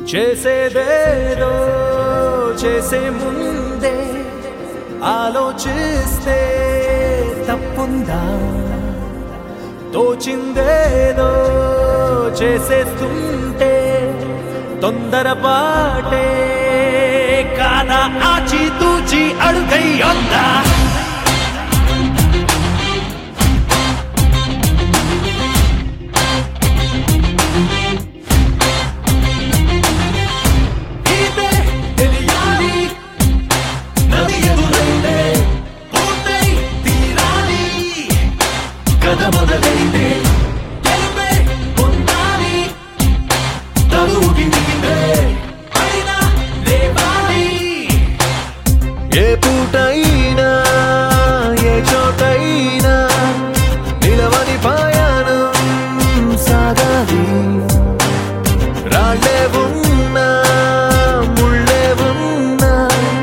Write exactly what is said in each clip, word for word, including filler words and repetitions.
చేసేదేదో చేసే ముందే ఆలోచిస్తే తప్పుందా తోచిందేదో చేసేస్తుంటే తొందరపాటే కాదా ఆచి తూచి అడుగయ్యొద్దా ఏ పూటైనా ఏ చోటైనా నిలవని ప్రయాణం సాగాలి రాళ్ళే ఉన్నా ముళ్ళే ఉన్నా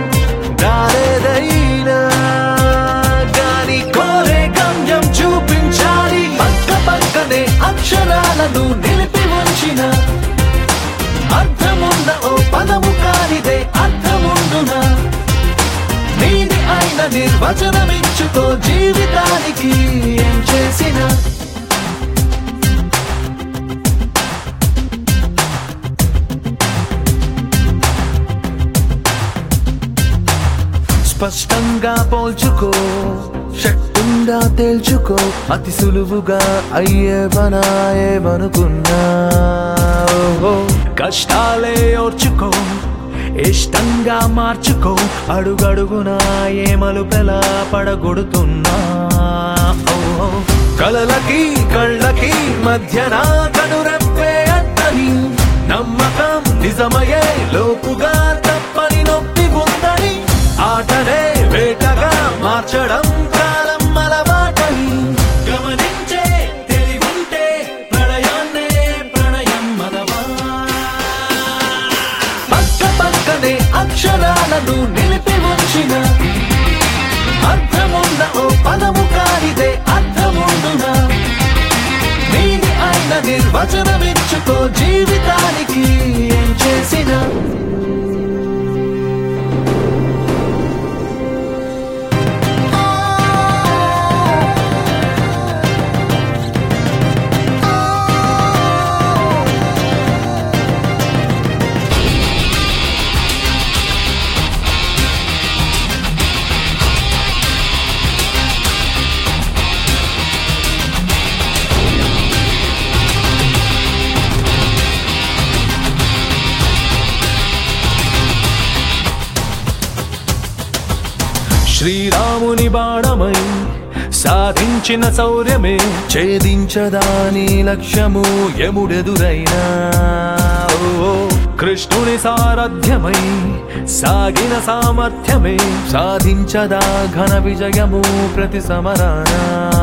దారేదైనా గాని కోరే గమ్యం చూపించాలి పక్క పక్కనే అక్షరాలను నిలిపి ఉంచిన అర్థమున్న ఓ పదము కానిదే అర్థముండునా నీది అయిన నిర్వచనమిచ్చుకో జీవితానికి ఏం చేసినా స్పష్టంగా పోల్చుకో శక్తిగా తేల్చుకో అతి సులువుగా అయ్యే పనాయేమనుకున్నా కష్టాలే ఓర్చుకో ఇష్టంగా మార్చుకో అడుగడుగునా ఏ మలుపెలా పడగొడుతున్నా కలలకి కళ్ళకి మధ్యన కనురెప్పే అట్టని నమ్మకం నిజమయ్యే లోపుగా తప్పని నొప్పి ఉందని ఆటనే వేటగా మార్చడం కాలం అలవాటని గమనించే తెలివుంటే ప్రళయాన్నే ప్రణయం మనవా పక్క పక్కనే అక్షరాలను నిలిపి ఉంచిన అర్థమున్న ఓ పదము కానిదే అర్థముండునా నీది అయిన నిర్వచనమిచ్చుకో జీవితానికి ఏం చేసినా శ్రీరాముని బాణమై సాధించిన శౌర్యమే ఛేదించదాని లక్ష్యము యముడెదురైనా కృష్ణుని సారథ్యమై సాగిన సామర్థ్యమే సాధించదా ఘన విజయము ప్రతి సమరానా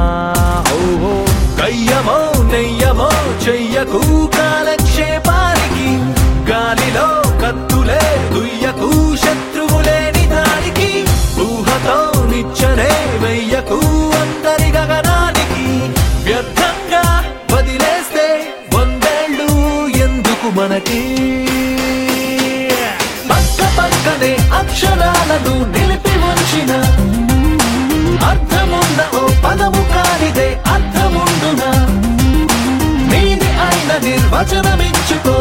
కయ్యమో నెయ్యమో చెయ్యకు కాలక్షేపానికి గాలిలో కత్తులే దుయ్యకు శత్రువులేని దానికి ఊహతో నిచ్చనే వెయ్యకు అందరి గగనానికి వ్యర్థంగా వదిలేస్తే వందేళ్ళు ఎందుకు మనకి పక్క పక్కనే అక్షరాలను నిలిపి ఉంచిన అర్థమున్న ఓ పదము కానిదే అర్థముండునా నీది అయిన నిర్వచనమిచ్చుకో